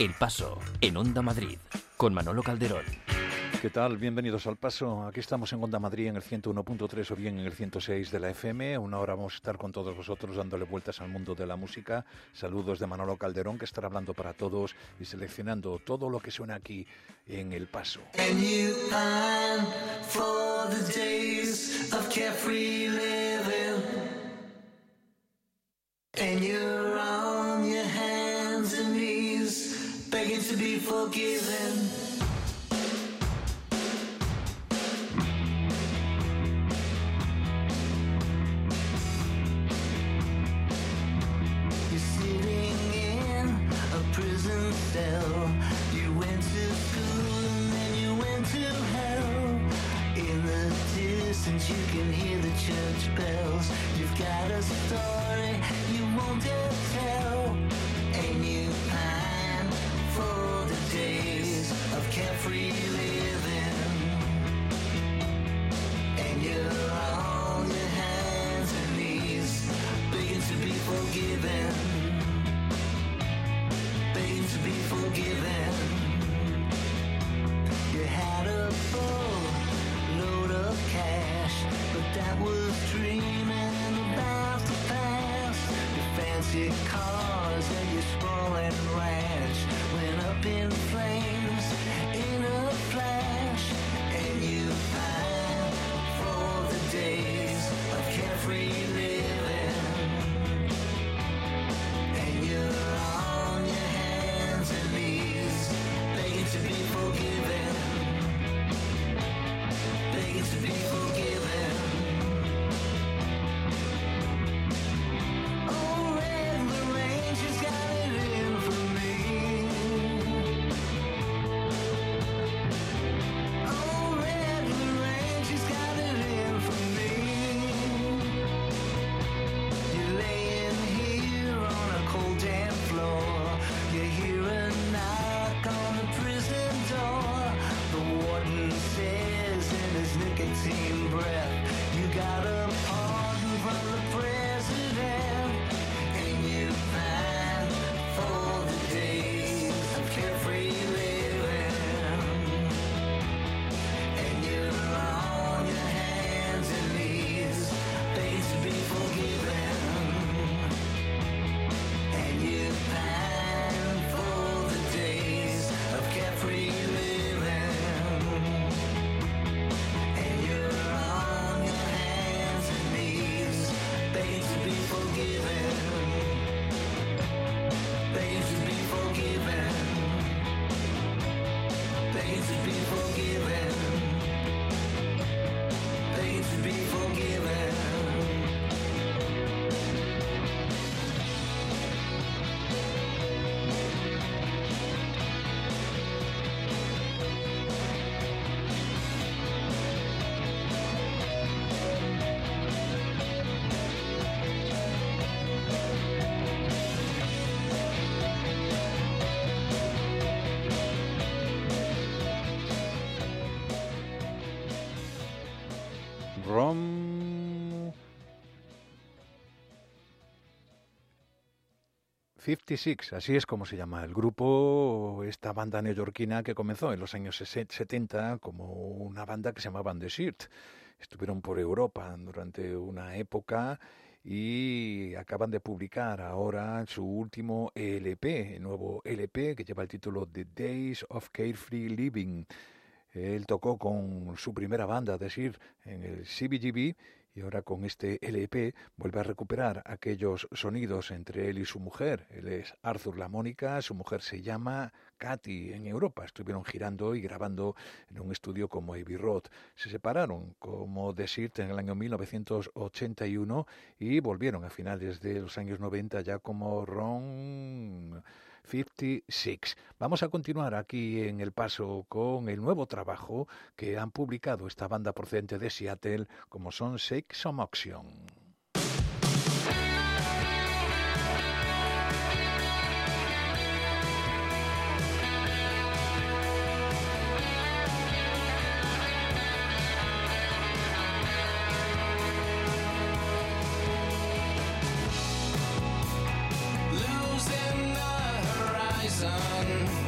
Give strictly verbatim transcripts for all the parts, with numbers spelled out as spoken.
El Paso, en Onda Madrid, con Manolo Calderón. ¿Qué tal? Bienvenidos al Paso. Aquí estamos en Onda Madrid en el ciento uno punto tres o bien en el ciento seis de la F M. Una hora vamos a estar con todos vosotros dándole vueltas al mundo de la música. Saludos de Manolo Calderón, que estará hablando para todos y seleccionando todo lo que suena aquí en El Paso. And you pine for the days of carefree living, and you're on your hands and knees begging to be forgiven. You went to school and then you went to hell. In the distance you can hear the church bells. You've got a story you won't dare tell, and you pine for the days of carefree living, and you're on your hands and knees begging to be forgiven, to be forgiven. You had a boatload of cash, but that was dreaming about the past. Your fancy cars and your sprawling ranch went up in flames in a flash, and you pined for the days of carefree living, and you're on your hands and knees begging to be forgiven, begging to be forgiven. Oh, Red Ranger's got it in for me. Oh, Red Ranger's got it in for me. You're laying here on a cold damp floor. You hear a knock on the prison door. The warden says in his nicotine breath, you got a pardon from the president, and you pine for the days of carefree living, and you're on your hands and knees begging to be forgiven, and you pine for the days of carefree living, and you're on your hands and knees begging to be forgiven, begging to be forgiven, begging to be forgiven, begging to be forgiven. Rom cincuenta y seis, así es como se llama el grupo, esta banda neoyorquina que comenzó en los años setenta como una banda que se llamaba Desert. Estuvieron por Europa durante una época y acaban de publicar ahora su último L P, el nuevo L P que lleva el título The Days of Carefree Living. Él tocó con su primera banda, Desert, en el C B G B, y ahora con este L P vuelve a recuperar aquellos sonidos entre él y su mujer. Él es Arthur La Mónica, su mujer se llama Katy. En Europa estuvieron girando y grabando en un estudio como Abbey Road. Se separaron como Desert en el año mil novecientos ochenta y uno y volvieron a finales de los años noventa ya como Ron cincuenta y seis. Vamos a continuar aquí en El Paso con el nuevo trabajo que han publicado esta banda procedente de Seattle, como son Shake Some Action. Losing the horizon.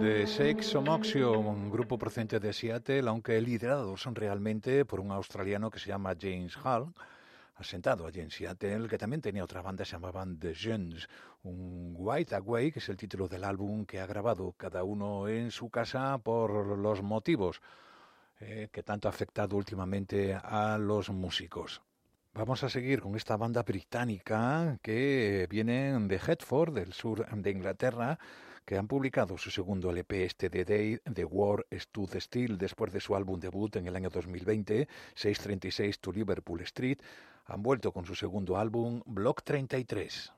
The Sex Homoxio, un grupo procedente de Seattle, aunque liderados realmente por un australiano que se llama James Hall, asentado allí en Seattle, que también tenía otra banda, se llamaban The Gens, un White Away, que es el título del álbum que ha grabado cada uno en su casa por los motivos eh, que tanto ha afectado últimamente a los músicos. Vamos a seguir con esta banda británica que vienen de Hertford, del sur de Inglaterra, que han publicado su segundo L P, este The Day The War Stood Still, después de su álbum debut en el año dos mil veinte, seiscientos treinta y seis to Liverpool Street. Han vuelto con su segundo álbum, Block treinta y tres.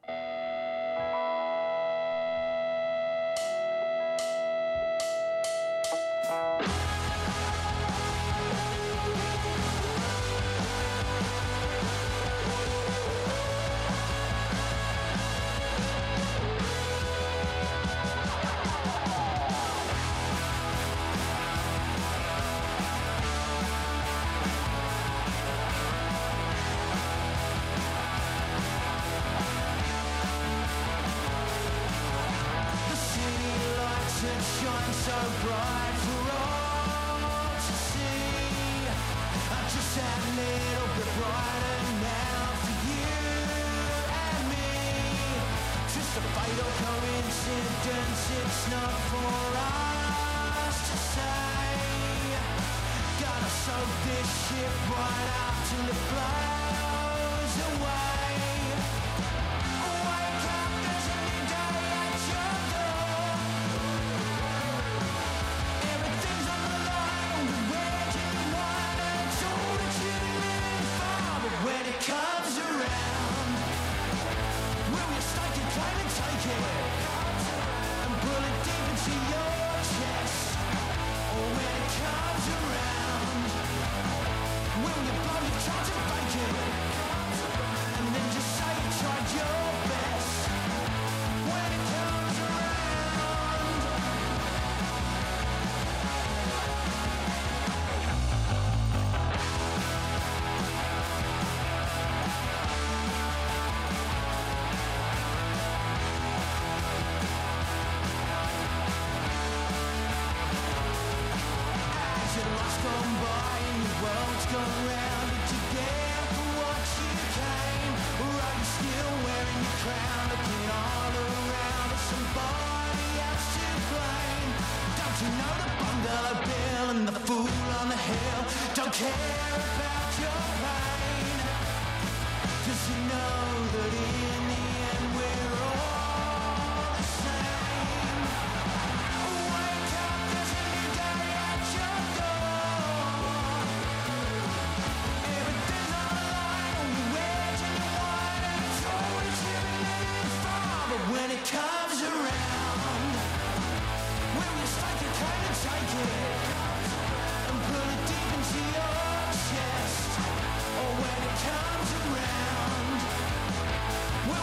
When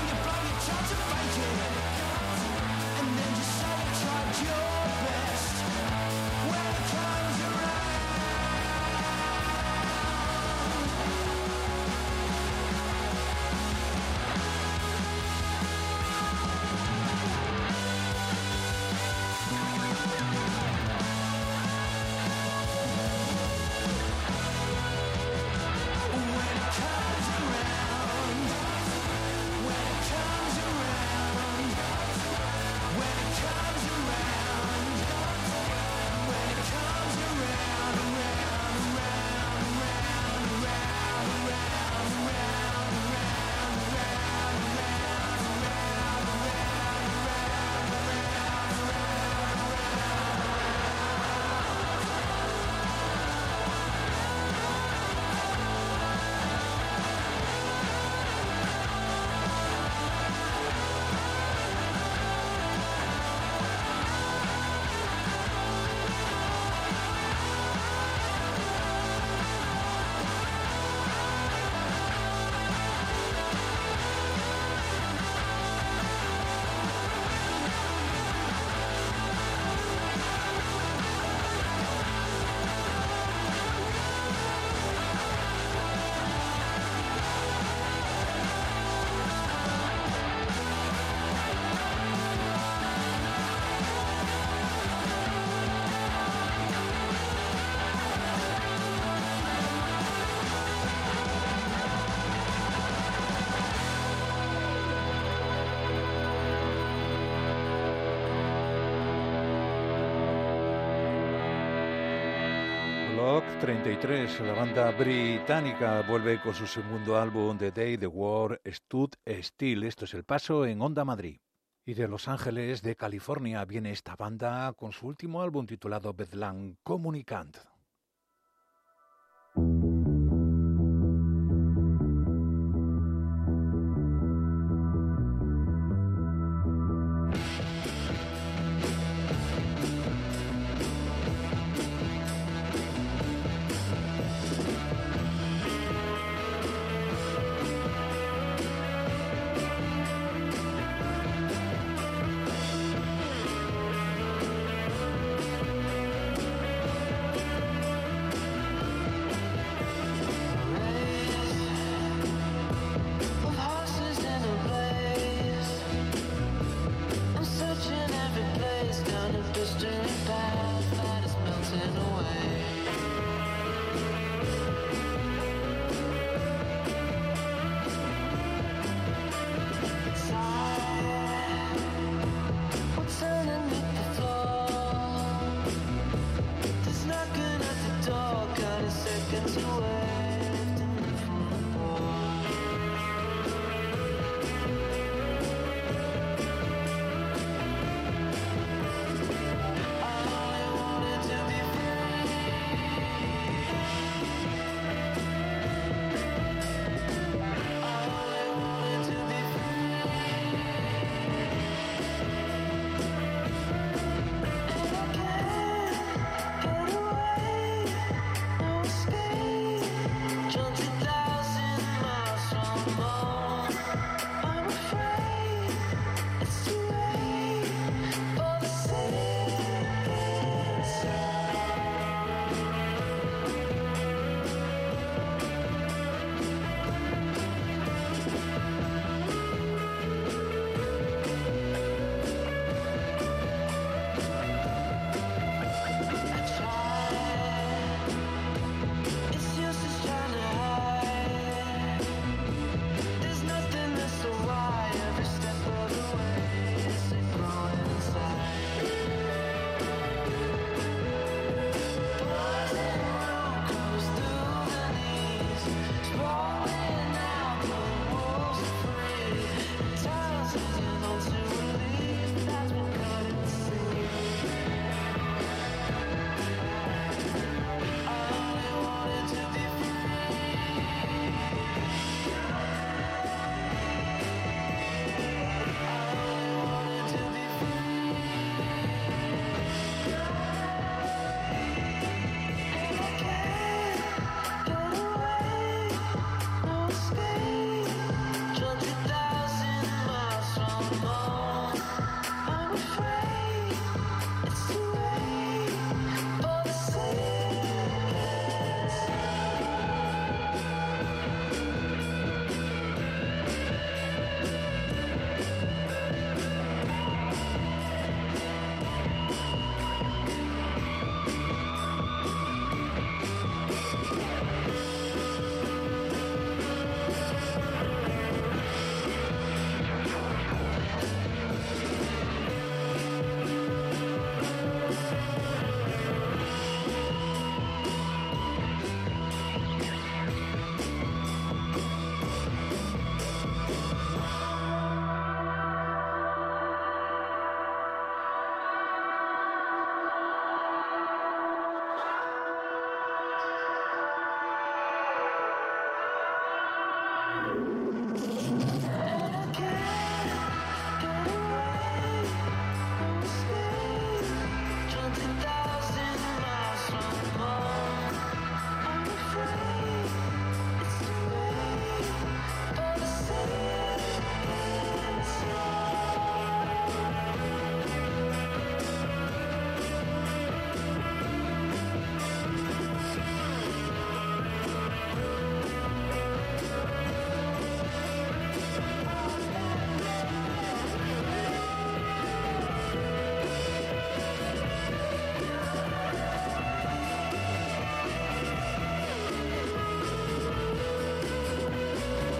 Rock treinta y tres, la banda británica vuelve con su segundo álbum The Day the World Stood Still. Esto es El Paso en Onda Madrid. Y de Los Ángeles, de California, viene esta banda con su último álbum titulado Bedlam Communicant.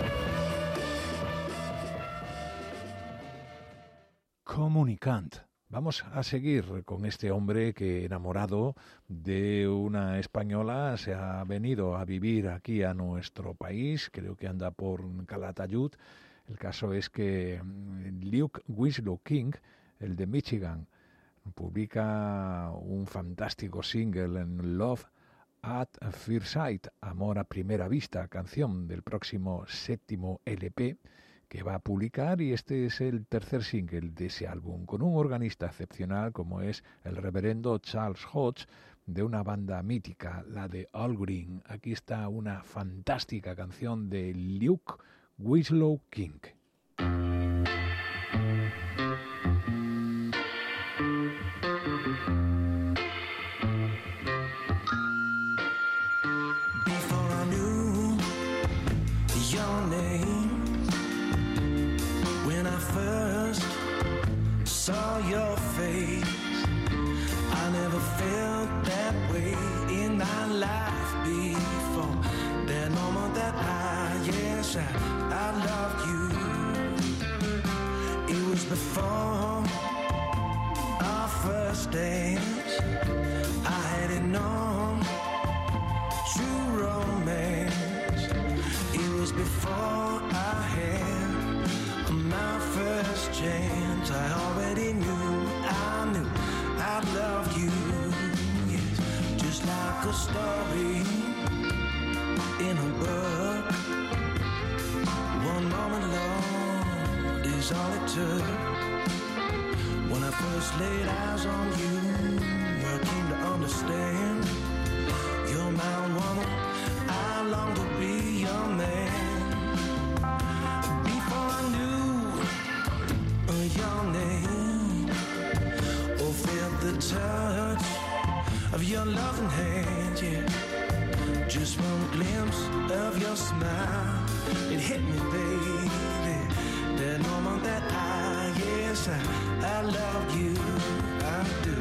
Communicant, Vamos a seguir con este hombre que, enamorado de una española, se ha venido a vivir aquí a nuestro país. Creo que anda por Calatayud. El caso es que Luke Winslow King, el de Michigan, publica un fantástico single en Love at First Sight, Amor a Primera Vista, canción del próximo séptimo L P que va a publicar, y este es el tercer single de ese álbum, con un organista excepcional como es el reverendo Charles Hodge, de una banda mítica, la de All Green. Aquí está una fantástica canción de Luke Winslow King. Saw your face, I never felt that way in my life before. That moment that I, yes, I, I loved you. It was before our first dance. I had it known, true romance. It was before I had my first chance. I already knew, I knew I loved you, yes. Just like a story in a book. One moment, Lord, is all it took. When I first laid eyes on you, I came to understand. You're my woman, I long to be your man. Before I knew your name, or felt the touch of your loving hand, yeah. Just one glimpse of your smile, it hit me, baby. That moment that I, yes, I, I love you, I do.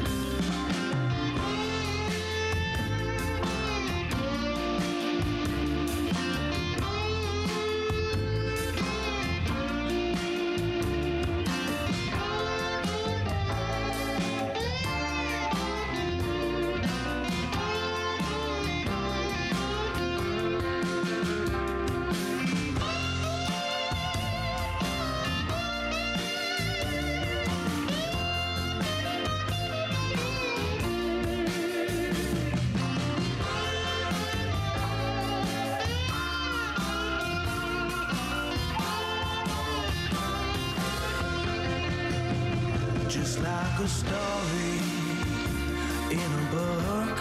Just like a story in a book.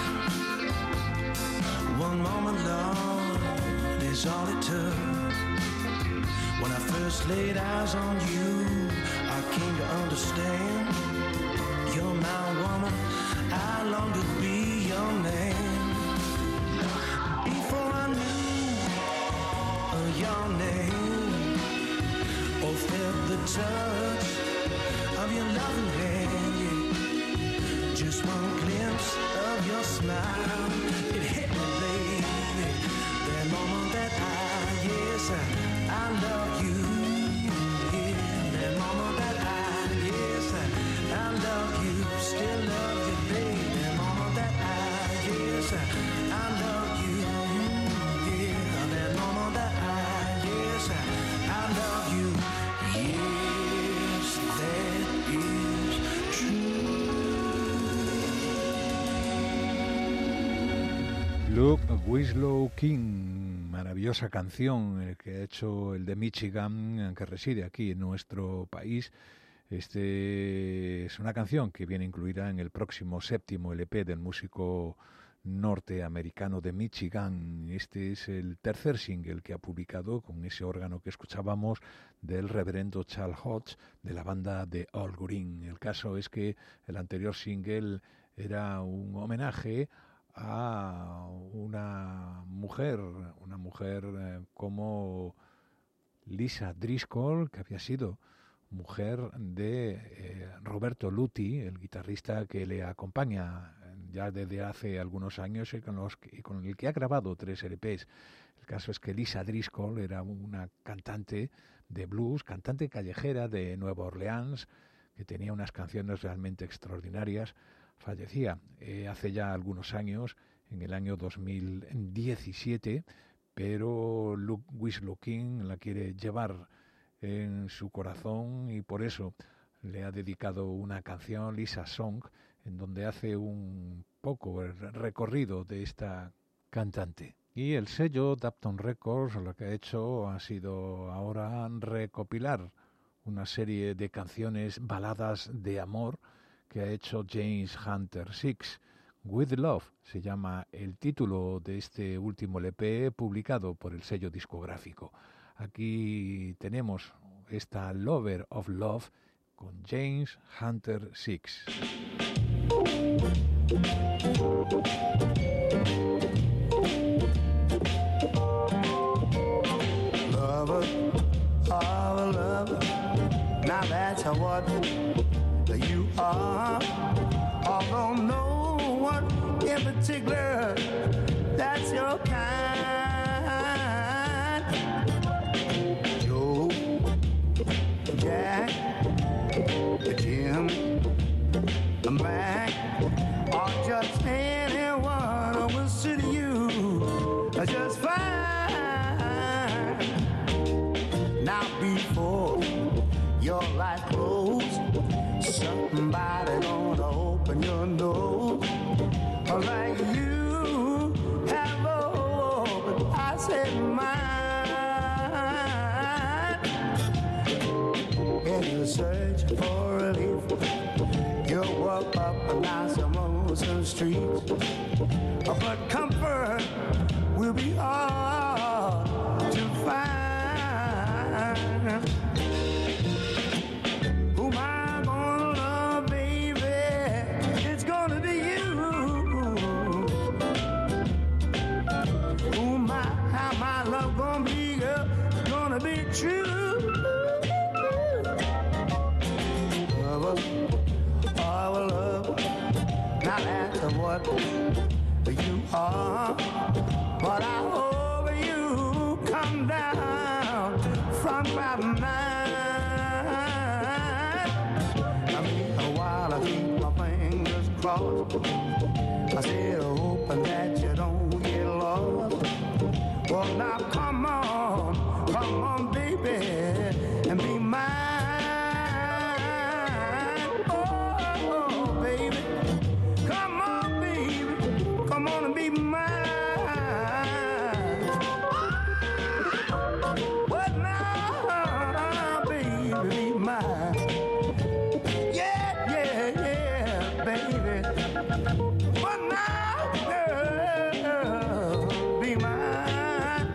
One moment, Lord, is all it took. When I first laid eyes on you, I came to understand. You're my woman, I long to be your man. Before I knew your name, or felt the touch of your loving hand, yeah. Just one glimpse of your smile, it hit me, baby. That moment that I, yes, I, I love you, yeah. That moment that I, yes, I, I love you, still love you, baby. That moment that I, yes, I, I love you, yeah. That moment that I, yes, I, I love you, yes, that is true. Luke Winslow King, maravillosa canción eh, que ha hecho el de Michigan, que reside aquí en nuestro país. Este es una canción que viene incluida en el próximo séptimo L P del músico norteamericano de Michigan. Este es el tercer single que ha publicado con ese órgano que escuchábamos del reverendo Charles Hodge de la banda de All Green. El caso es que el anterior single era un homenaje a una mujer, una mujer eh, como Lisa Driscoll, que había sido mujer de eh, Roberto Luthi, el guitarrista que le acompaña ya desde hace algunos años y con, los, y con el que ha grabado tres L Ps. El caso es que Lisa Driscoll era una cantante de blues, cantante callejera de Nueva Orleans, que tenía unas canciones realmente extraordinarias, fallecía eh, hace ya algunos años, en el año dos mil diecisiete, pero Luke Winslow King la quiere llevar en su corazón y por eso le ha dedicado una canción, Lisa Song, en donde hace un poco el recorrido de esta cantante. Y el sello Dapton Records lo que ha hecho ha sido ahora recopilar una serie de canciones, baladas de amor que ha hecho James Hunter Six. With Love se llama el título de este último L P publicado por el sello discográfico. Aquí tenemos esta Lover of Love con James Hunter Six. Lover, oh lover, now that's what you are. Although no one in particular, that's your kind. Joe, Jack, Jim, Mac, or just anyone who will suit you just fine. Now before your life closes, somebody gonna open your nose like you have opened, I said mine. And you're searching for relief, you'll walk up and down some, some streets, but comfort will be hard to find. Who am I gonna love, baby? It's gonna be you. Who am I, how my love gonna be, girl? It's gonna be true. Lover, oh love, now that's what you are. But I hope you come down from cloud nine. I mean, while I keep my fingers crossed, I said, hoping that you don't get lost. Well, now come on, come on, baby, and be mine. Oh, baby, come on, baby, come on and be mine. What now, baby, be mine. Yeah, yeah, yeah, baby. What now, girl, be mine.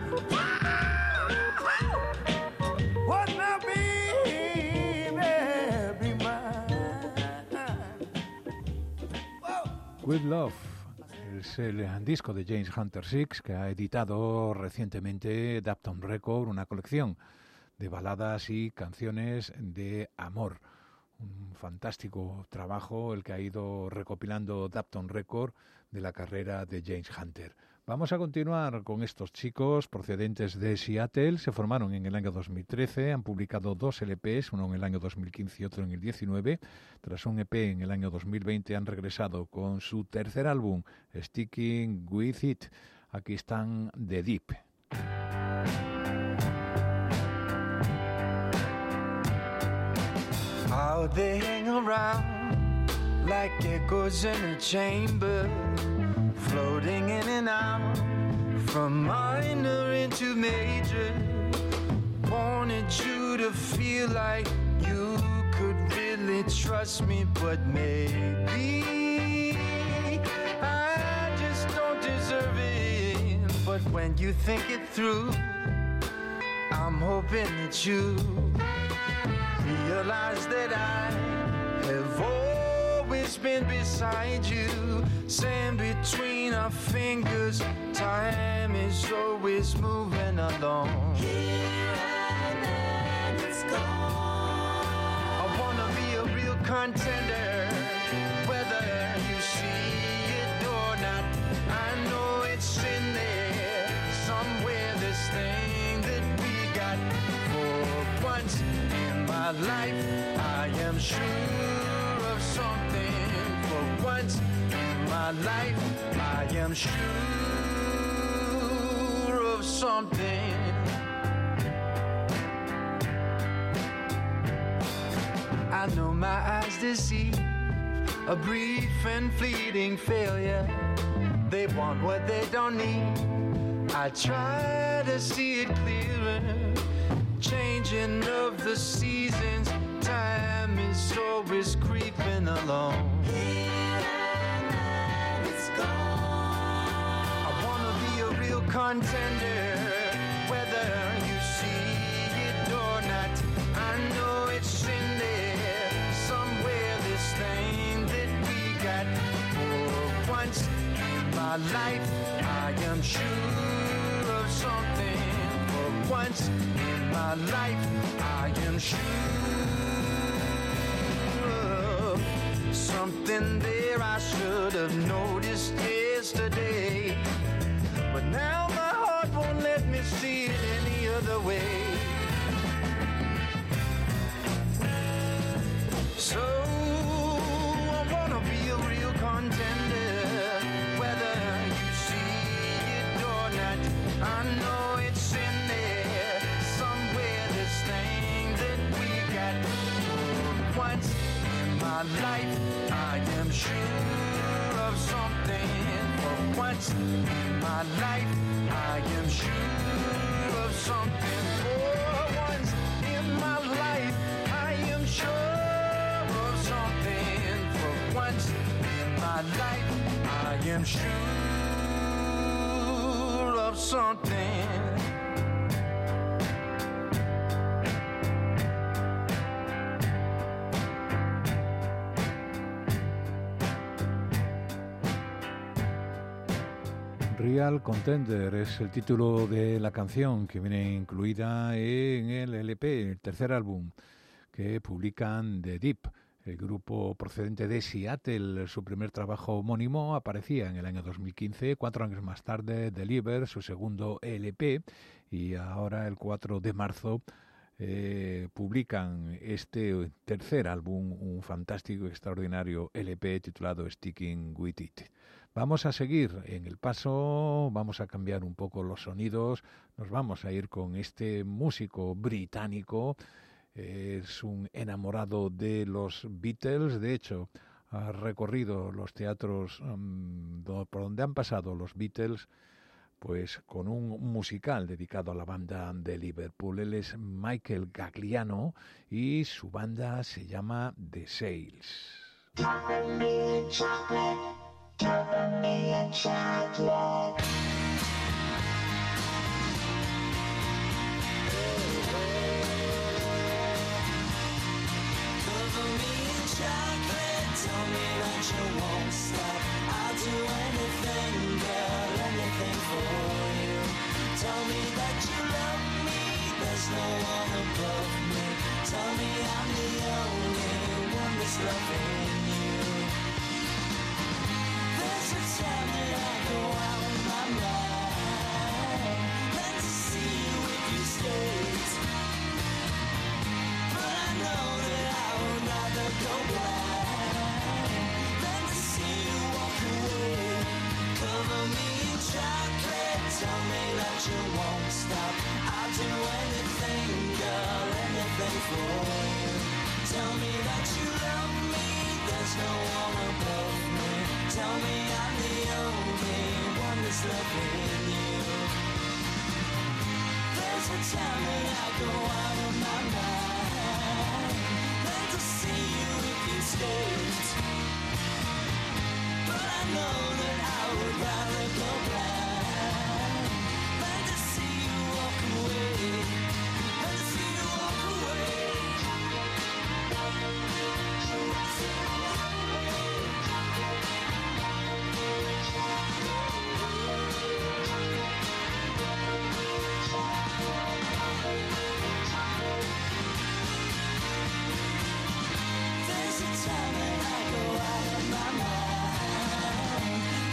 What now, baby, be mine. Whoa. With Love es el disco de James Hunter Six que ha editado recientemente Dapton Records, una colección de baladas y canciones de amor. Un fantástico trabajo el que ha ido recopilando Dapton Records de la carrera de James Hunter. Vamos a continuar con estos chicos procedentes de Seattle. Se formaron en el año dos mil trece, han publicado dos L Pes, uno en el año dos mil quince y otro en el diecinueve. Tras un E P en el año dos mil veinte han regresado con su tercer álbum, Sticking With It. Aquí están The Deep. How they hang around like echoes in a chamber, floating in and out from minor into major. Wanted you to feel like you could really trust me, but maybe I just don't deserve it. But when you think it through, I'm hoping that you realize that I have always been beside you. Sand between our fingers, time is always moving along. Here and then it's gone. I wanna be a real contender, whether you see it or not. I know it's in there somewhere, this thing that we got. For once in my life, I am sure of something. For once in my life, I am sure of something. I know my eyes deceive, a brief and fleeting failure. They want what they don't need. I try to see it clearer. Changing of the seasons, time is always creeping along. Here and then it's gone. I wanna be a real contender, whether you see it or not. I know it's in there somewhere, this thing that we got. For once in my life, I am sure of something. For once in my life, I am sure of something there I should have noticed yesterday. But now my heart won't let me see it any other way. So I wanna be a real contender, whether you see it or not. I know it's in there somewhere, this thing that we got. For once in my life, I am sure of something. For once in my life, I am sure of something. For once in my life, I am sure of something. For once in my life, I am sure of something. Real Contender es el título de la canción que viene incluida en el L P, el tercer álbum que publican The Deep, el grupo procedente de Seattle. Su primer trabajo homónimo aparecía en el año dos mil quince, cuatro años más tarde Deliver, su segundo L P, y ahora el cuatro de marzo eh, publican este tercer álbum, un fantástico, extraordinario L P titulado Sticking With It. Vamos a seguir en el paso, vamos a cambiar un poco los sonidos, nos vamos a ir con este músico británico. Es un enamorado de los Beatles, de hecho ha recorrido los teatros um, do, por donde han pasado los Beatles, pues con un musical dedicado a la banda de Liverpool. Él es Michael Gagliano y su banda se llama The Sails. Chocolate, chocolate, chocolate, chocolate. Tell me that you won't stop. I'll do anything, girl, anything for you. Tell me that you love me, there's no one above me. Tell me I'm the only one that's loving you. There's a time that I go out of my mind, then to see you if you stayed. But I know that I would rather go back. Cover me in chocolate, tell me that you won't stop. I'll do anything, girl, anything for you. Tell me that you love me, there's no one above me. Tell me I'm the only one that's loving you. There's a time that I go out of my mind, then to see you if you stayed. But I know that I would rather go blind than to see you walk away, than to see you walk away. There's a time that I go out of my mind,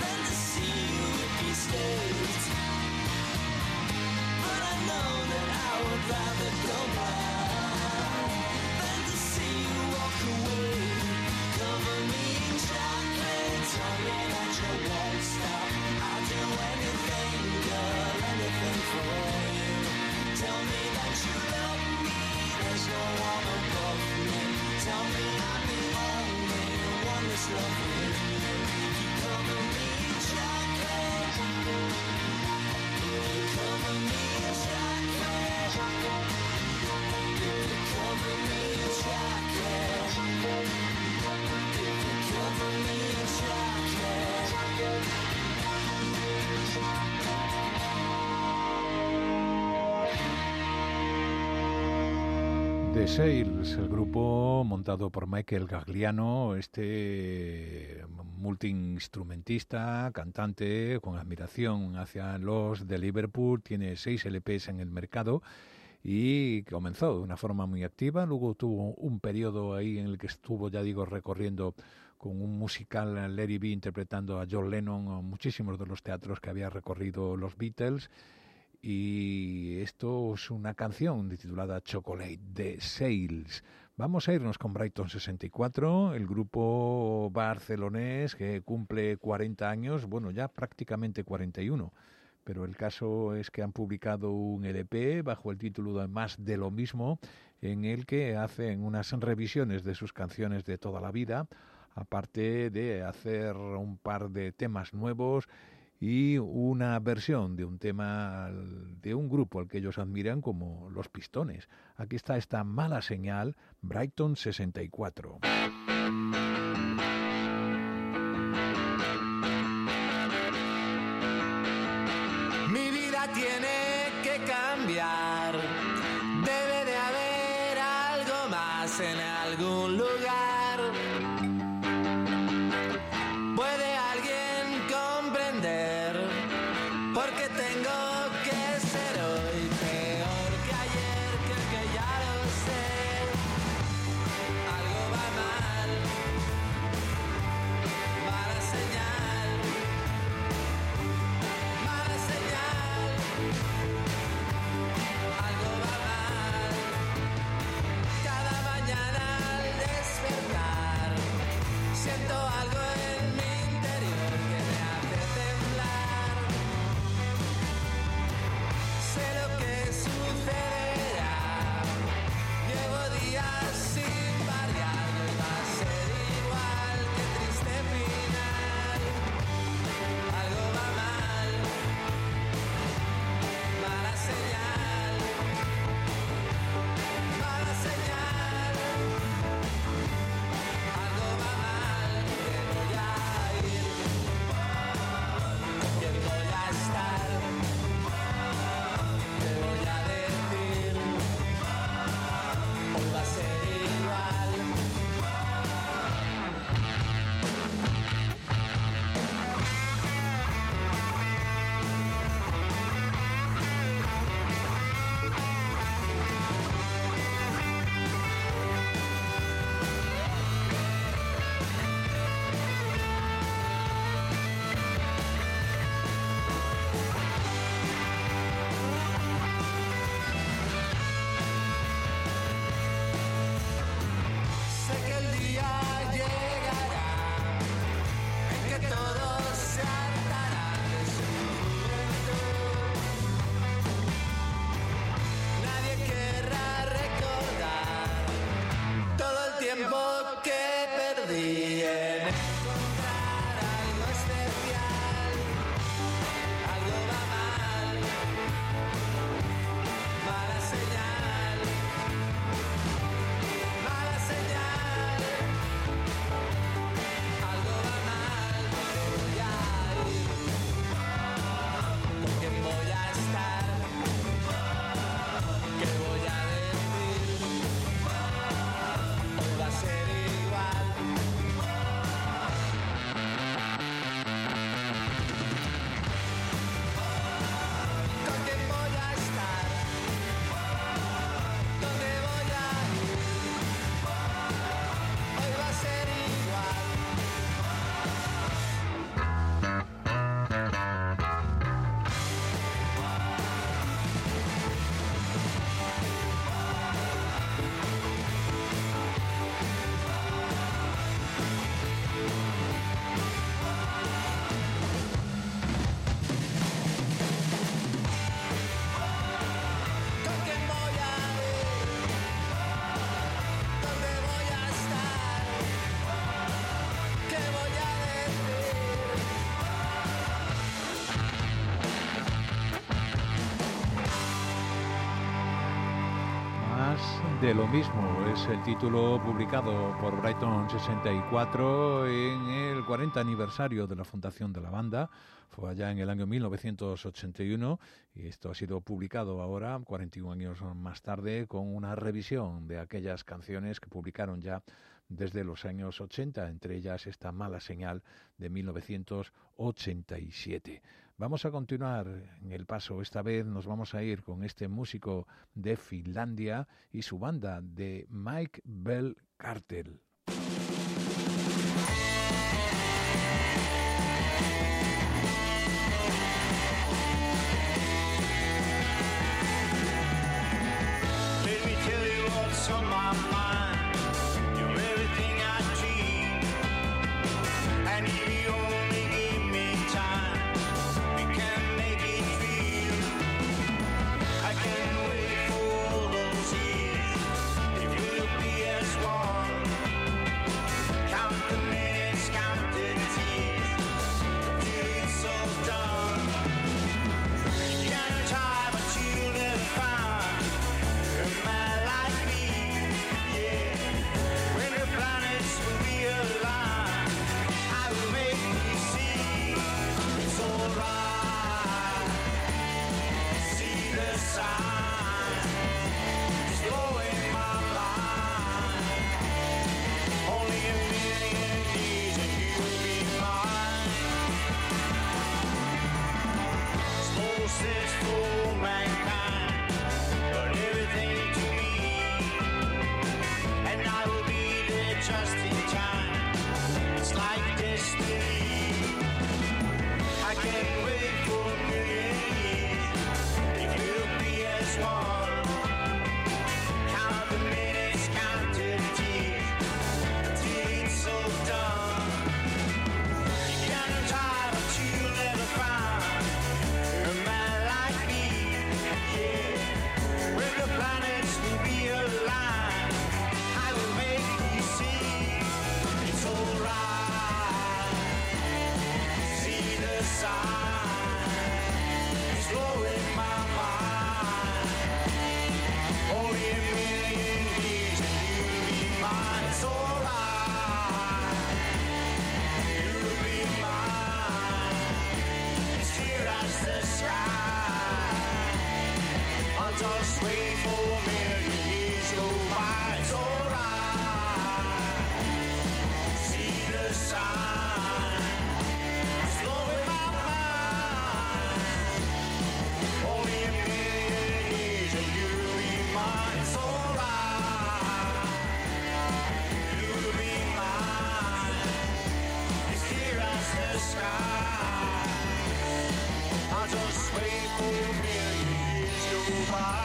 The Sails, el grupo montado por Michael Gagliano, este multiinstrumentista, cantante con admiración hacia los de Liverpool, tiene seis L Pes en el mercado y comenzó de una forma muy activa, luego tuvo un periodo ahí en el que estuvo, ya digo, recorriendo con un musical Let It Be interpretando a John Lennon a muchísimos de los teatros que había recorrido los Beatles. Y esto es una canción titulada Chocolate, The Sails. Vamos a irnos con Brighton sesenta y cuatro, el grupo barcelonés que cumple cuarenta años, bueno, ya prácticamente cuarenta y uno, pero el caso es que han publicado un L P bajo el título de Más de lo mismo, en el que hacen unas revisiones de sus canciones de toda la vida, aparte de hacer un par de temas nuevos y una versión de un tema de un grupo al que ellos admiran como Los Pistones. Aquí está esta Mala Señal, Brighton sesenta y cuatro. Mi vida tiene que cambiar, debe de haber algo más en algún lugar. ¿Puede alguien comprender por qué tengo que ser hoy peor que ayer? Creo que ya lo sé, algo va mal, mala señal, mala señal. de lo mismo. Es el título publicado por Brighton sesenta y cuatro en el cuarenta aniversario de la fundación de la banda. Fue allá en el año mil novecientos ochenta y uno y esto ha sido publicado ahora, cuarenta y un años más tarde, con una revisión de aquellas canciones que publicaron ya desde los años ochenta, entre ellas esta Mala Señal de mil novecientos ochenta y siete. Vamos a continuar en el paso. Esta vez nos vamos a ir con este músico de Finlandia y su banda de Mike Bell Cartel. Let me tell you what's on my mind. You're everything I dream. And if you only give me time, we can make it real. I can't wait for all those years. If we'll be as one. Count the minutes, count the tears, till it's all done. You can't try, but you'll never find a man like me, yeah. When the planets will be aligned, I will make you see it's alright. See the sign, it's blowing my mind. Only a million years and you'll be mine. Small steps for mankind, but everything to me, and I will be there just in time. It's like destiny. I can't wait for a million years. If we'll be as one, count the minutes, count the tears, till it's all done. You can't try, but you'll never find a man like me, yeah. When the planets will be aligned, I will make you see it's alright. See the sign, it's blowing my mind. Only a million years and you'll be mine. It's alright, you'll be mine. It's clear as the sky. I'll just wait for a million years go by. It's alright. See the sign, it's blowing my mind. Only a million years and you'll be mine. It's alright. You'll be mine. It's clear as the sky. I'll just wait for a million years go by.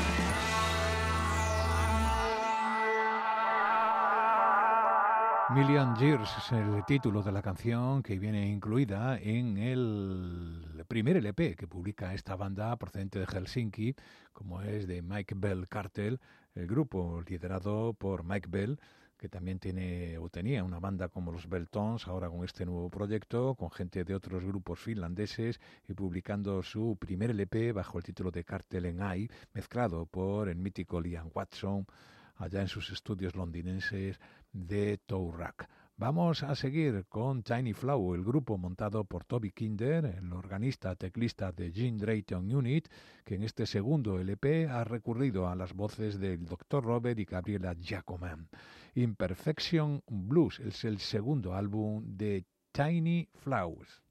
Million Years es el título de la canción que viene incluida en el primer L P que publica esta banda procedente de Helsinki, como es de Mike Bell Cartel, el grupo liderado por Mike Bell, que también tiene o tenía una banda como los Beltons, ahora con este nuevo proyecto, con gente de otros grupos finlandeses y publicando su primer L P bajo el título de Cartel en I, mezclado por el mítico Liam Watson, allá en sus estudios londinenses de Tourac. Vamos a seguir con Tiny Flow, el grupo montado por Toby Kinder, el organista teclista de Gene Drayton Unit, que en este segundo L P ha recurrido a las voces del doctor Robert y Gabriela Giacoman. Imperfection Blues es el segundo álbum de Tiny Flowers.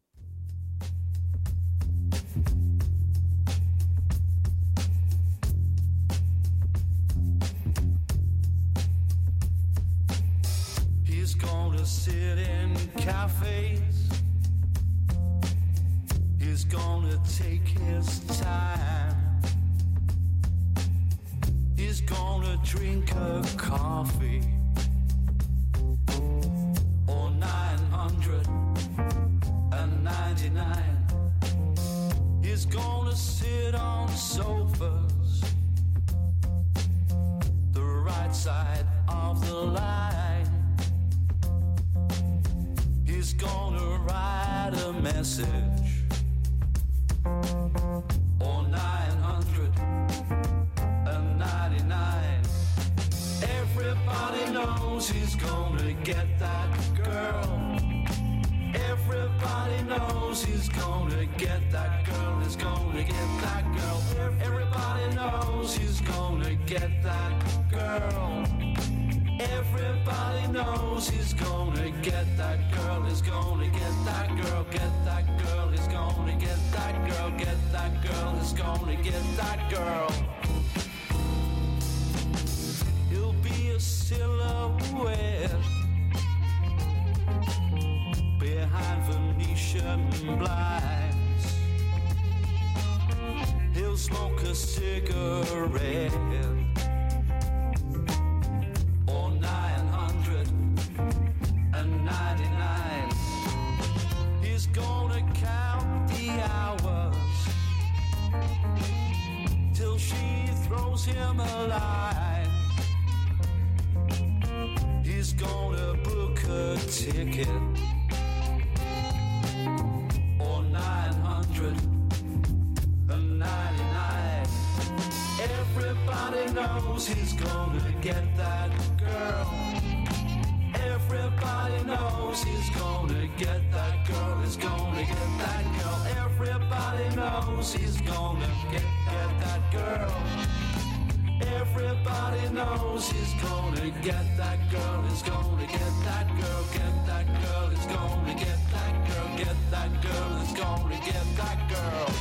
He's gonna sit in cafes. He's gonna take his time. He's gonna drink a coffee or nine hundred ninety-nine. He's gonna sit on sofas, the right side of the line. He's gonna write a message or nine hundred ninety-nine. knows he's gonna get that girl. Everybody knows he's gonna get that girl. He's gonna get that girl. Everybody knows he's gonna get that girl. Everybody knows he's gonna get that girl. He's gonna get that girl. Get that girl. He's gonna get that girl. Get that girl. He's gonna get that girl. He'll be a silhouette behind Venetian blinds. He'll smoke a cigarette or nine hundred ninety-nine. He's gonna count the hours till she throws him a line. He's gonna book a ticket or nine hundred ninety-nine. Everybody knows he's gonna get that girl. Everybody knows he's gonna get that girl. He's gonna get that girl. Everybody knows he's gonna get, get that girl. Everybody knows he's gonna get that girl. He's gonna get that girl. Get that girl. He's gonna get that girl. Get that girl. He's gonna get that girl.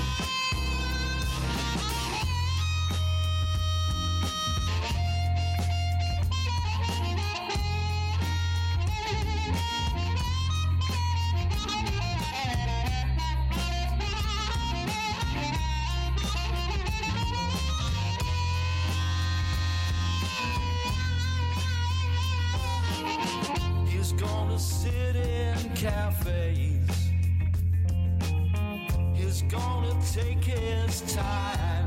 Sit in cafes. He's gonna take his time.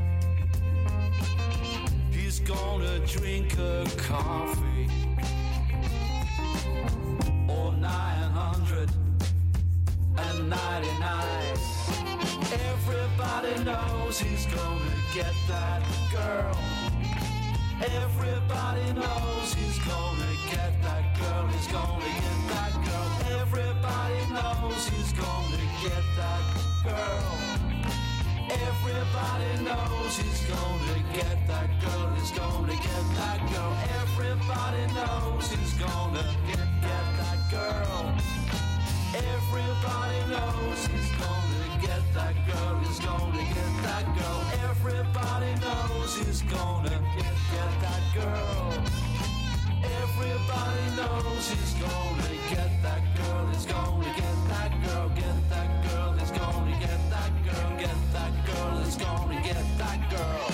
He's gonna drink a coffee or nine hundred ninety-nine. Everybody knows he's gonna get that girl. Everybody knows he's gonna get that girl. He's gonna get that girl. Everybody knows he's gonna get that girl. Everybody knows he's gonna get that girl. He's gonna get that girl. Everybody knows he's gonna get, get that girl. Everybody knows he's gonna get that girl. He's gonna get that girl. Everybody knows he's gonna get, get that girl. Everybody knows he's gonna get that girl. He's gonna get that girl. Get that girl. He's gonna get that girl. Get that girl. He's gonna get that girl.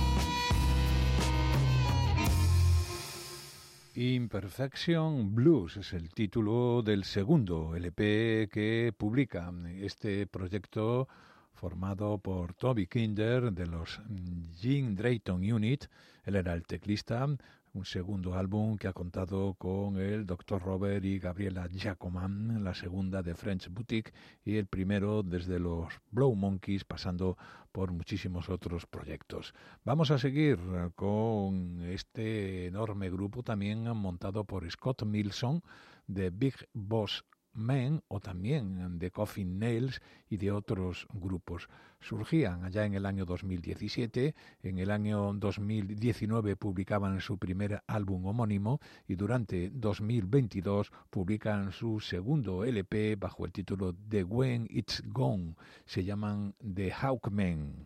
Imperfection Blues es el título del segundo L P que publica este proyecto formado por Toby Kinder de los Jim Drayton Unit. Él era el teclista. Un segundo álbum que ha contado con el doctor Robert y Gabriela Giacoman, la segunda de French Boutique y el primero desde los Blow Monkeys, pasando por muchísimos otros proyectos. Vamos a seguir con este enorme grupo también montado por Scott Milson de Big Boss Men o también de Coffin Nails y de otros grupos. Surgían allá en el año dos mil diecisiete, en el año dos mil diecinueve publicaban su primer álbum homónimo y durante dos mil veintidós publican su segundo L P bajo el título de When It's Gone. Se llaman The Hawkmen.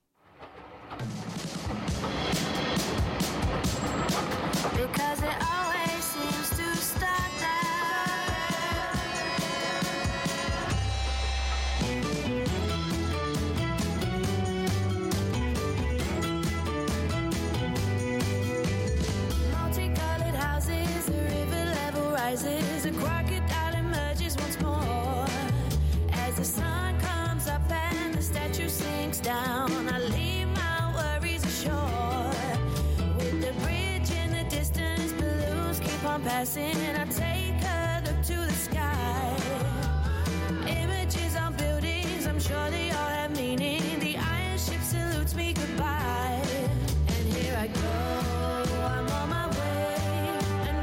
Because it always seems to start that. Multicolored houses, the river level rises, a crocodile emerges once more. As the sun comes up and the statue sinks down, I leave my worries ashore. With the bridge in the distance, balloons keep on passing, and I take a look to the sky. Images on buildings, I'm sure they all have meaning. The iron ship salutes me goodbye. And here I go, I'm on my way. And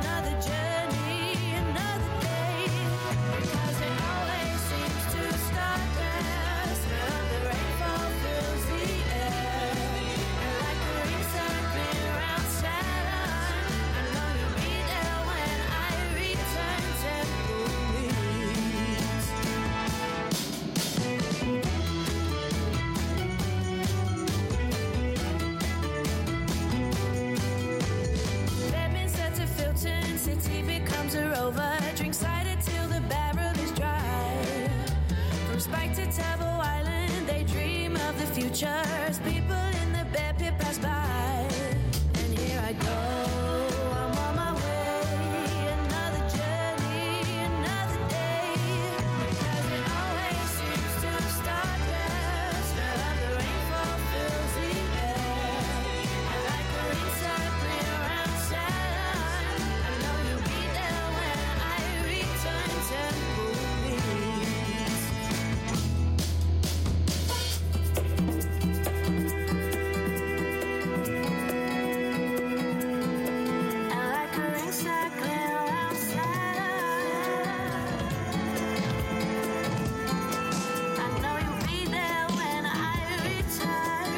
Flashback to Tabo Island, they dream of the future as people in the bear pit pass by. And here I go, I'm on my way, another journey, another day. Because it always seems to start there. Smell of the rainfall fills the air. And like a ring circling around Saturn, I know you'll be there when I return temple meets. And like a ring circling around Saturn, I know you'll be there when I return.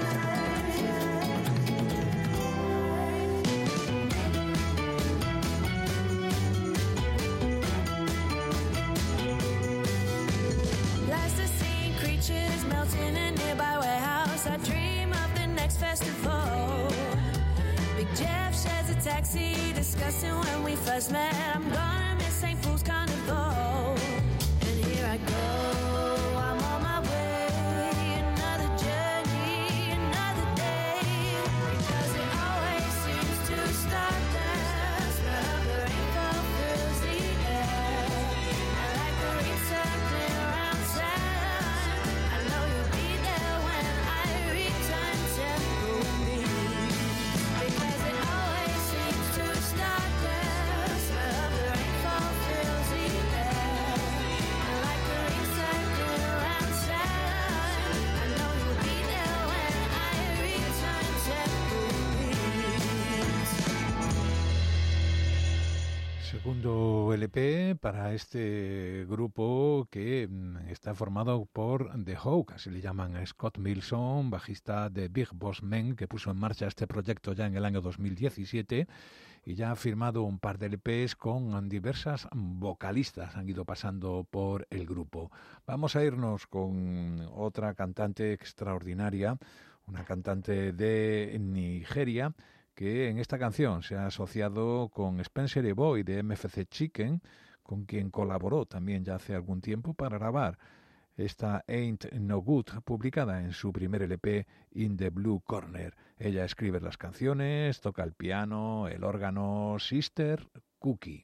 Plasticine creatures melt in a nearby warehouse. I dream of the next festival. Big Jeff shares a taxi, discussing when we first met. I'm gonna miss Saint Fool's Carnival. And here I go, I'm on my way, another journey, another day. Because it always seems to start there. Smell of the rainfall fills the air. And like a ring circling around Saturn, I know you'll be there when I return temple meets. Because it always seems to start there. Smell of the rainfall fills the air. And like a ring circling around Saturn, I know you'll be there when I return temple meets. Segundo L P para este grupo que mm, está formado por The Hawk, así le llaman a Scott Milson, bajista de Big Boss Men, que puso en marcha este proyecto ya en el año dos mil diecisiete y ya ha firmado un par de L Pes con diversas vocalistas, han ido pasando por el grupo. Vamos a irnos con otra cantante extraordinaria, una cantante de Nigeria, que en esta canción se ha asociado con Spencer Eboy de M F C Chicken, con quien colaboró también ya hace algún tiempo para grabar esta Ain't No Good, publicada en su primer L P In the Blue Corner. Ella escribe las canciones, toca el piano, el órgano. Sister Cookie.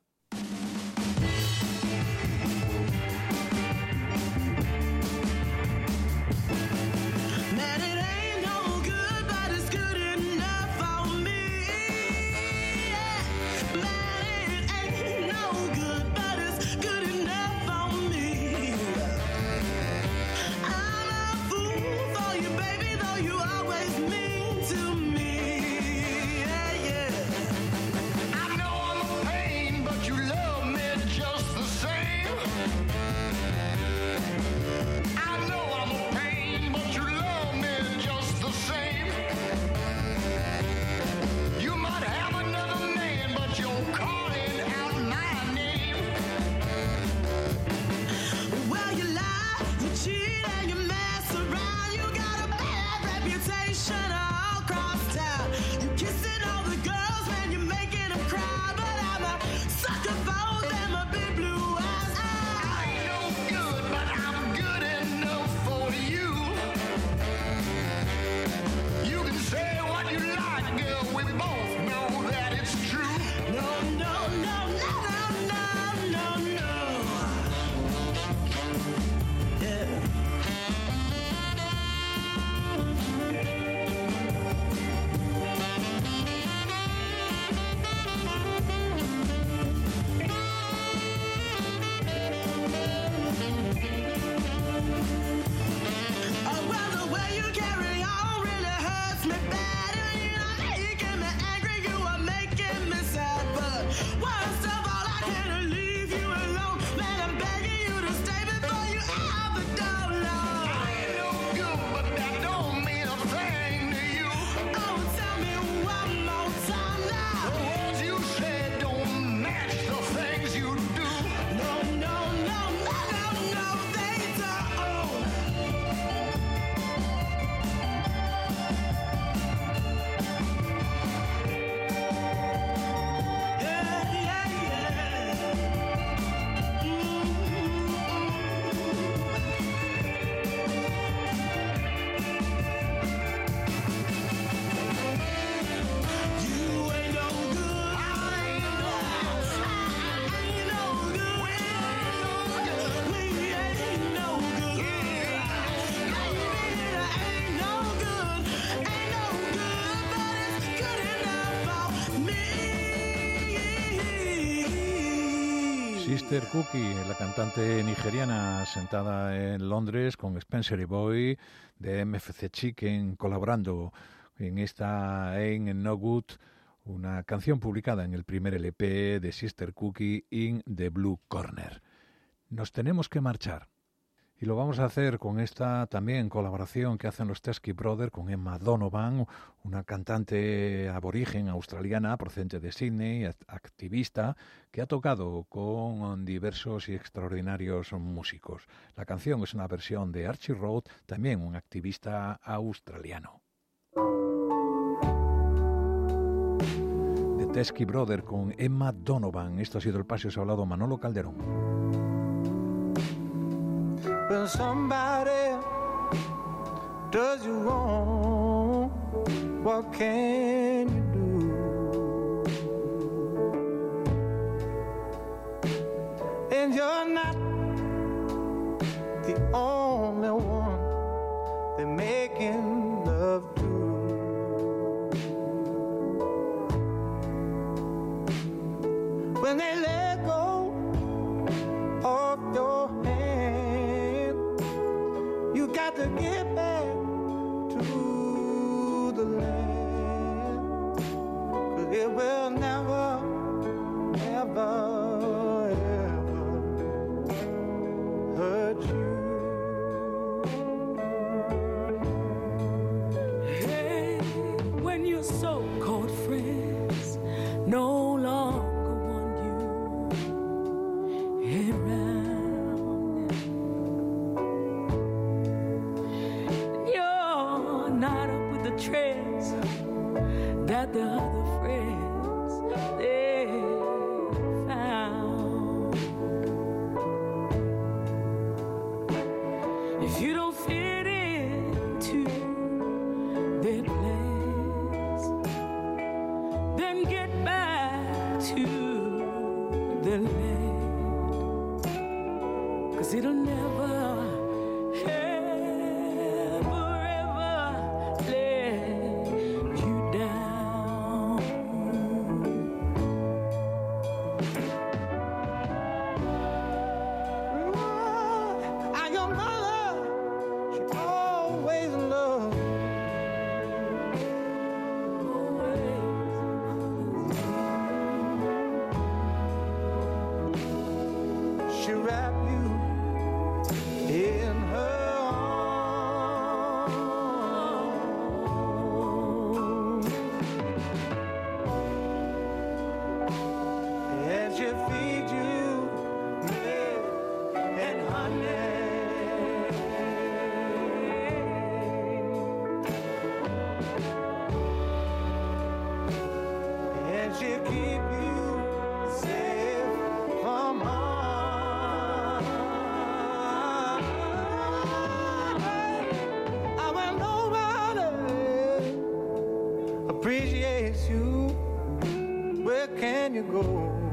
Man, it ain't no good, but it's good enough for me. Yeah. Man, it ain't no good, but it's good enough for me. I'm a fool for you, baby, though you always mean to me. Yeah, yeah. I know I'm a pain, but Sister Cookie, la cantante nigeriana sentada en Londres con Spencer y Boy de M F C Chicken colaborando en esta Ain't No Good, una canción publicada en el primer L P de Sister Cookie in the Blue Corner. Nos tenemos que marchar. Y lo vamos a hacer con esta también colaboración que hacen los Teskey Brothers con Emma Donovan, una cantante aborigen australiana procedente de Sydney, activista, que ha tocado con diversos y extraordinarios músicos. La canción es una versión de Archie Road, también un activista australiano. The Teskey Brothers con Emma Donovan. Esto ha sido El Paseo Se ha Hablado, Manolo Calderón. When somebody does you wrong, what can you do? And you're not the only one they're making love to. When they let go of your hand, you got to get back to the land, 'cause it will never, never, ever hurt you. Hey, when your so-called friends no longer want you around, you're not up with the trends that the other friends they found. If you don't fit into their plans, then get back to the land, 'cause it'll never, ever, ever let you down. And your mother, she always loved you. She wrapped you in her arms, and she feed you milk and honey, and she keep you safe from harm. I will nobody appreciates you. Where can you go?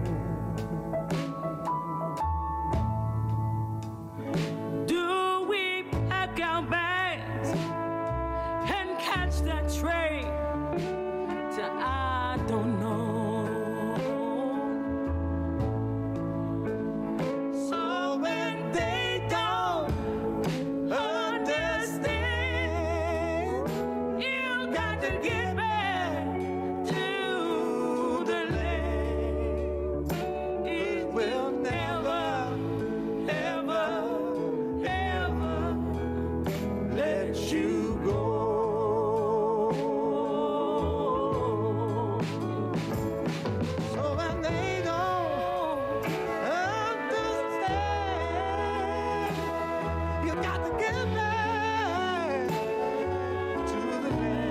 Do we pack our bags and catch that train to I don't know? So when they don't understand, you got to get back to the land. It will never, ever, ever let you go. So when they don't understand, you got to get back to the land.